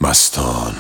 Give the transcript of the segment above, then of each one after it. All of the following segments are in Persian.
مستان.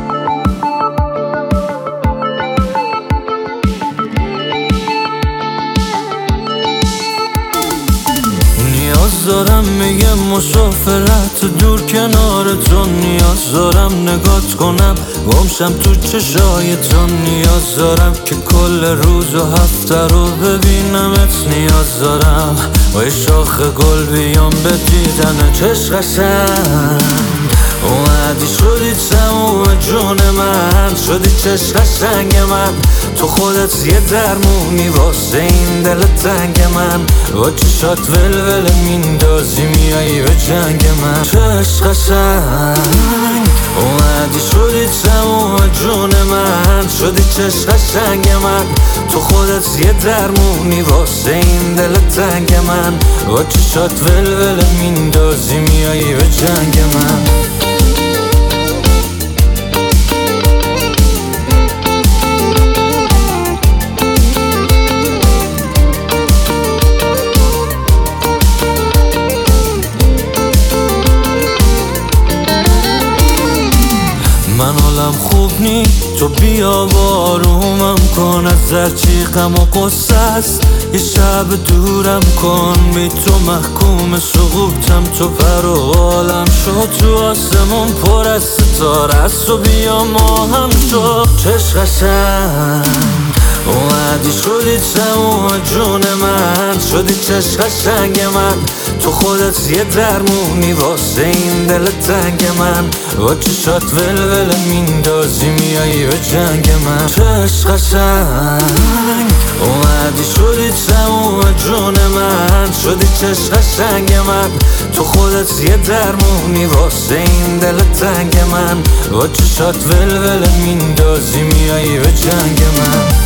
نیاز دارم میگم مسافرت دور کنار تو، نیاز دارم نگات کنم گمشم تو چشای تو، نیاز دارم که کل روز و هفته رو ببینمت، نیاز دارم و شاخ گل بیام به دیدن چشم قشنگ. اومدی شدی تموم جون من، شدی چشم قشنگ من، تو خودت یه درمونی واسه این دل تنگ من، با چشات ولول میندازی میایی به جنگ من. چشم قشنگ اومدی شدی تموم جون من، شدی چشم قشنگ من، تو خودت یه درمونی واسه این دل تنگ من، با چشات ولول میندازی میایی به جنگ من. من حالم خوب نی، تو بیا بارومم کن، از هرچی غم و قصه است یه شب دورم کن، بی تو محکوم سقوطم، تو پر و بالم شد، تو آسمون پر از ستاره است و بیا ما هم شد. چشم قشنگ اومدی شدی تموم جون من، شدی چشم قشنگ من، تو خودت یه درمونی واسه این دل تنگ من، با چشات ولول میندازی میایی به جنگ من. چشم قشنگ اومدی شدی تموم جون من، شدی چشم قشنگ من، تو خودت یه درمونی واسه این دل تنگ من، با چشات ولول میندازی میایی به جنگ من.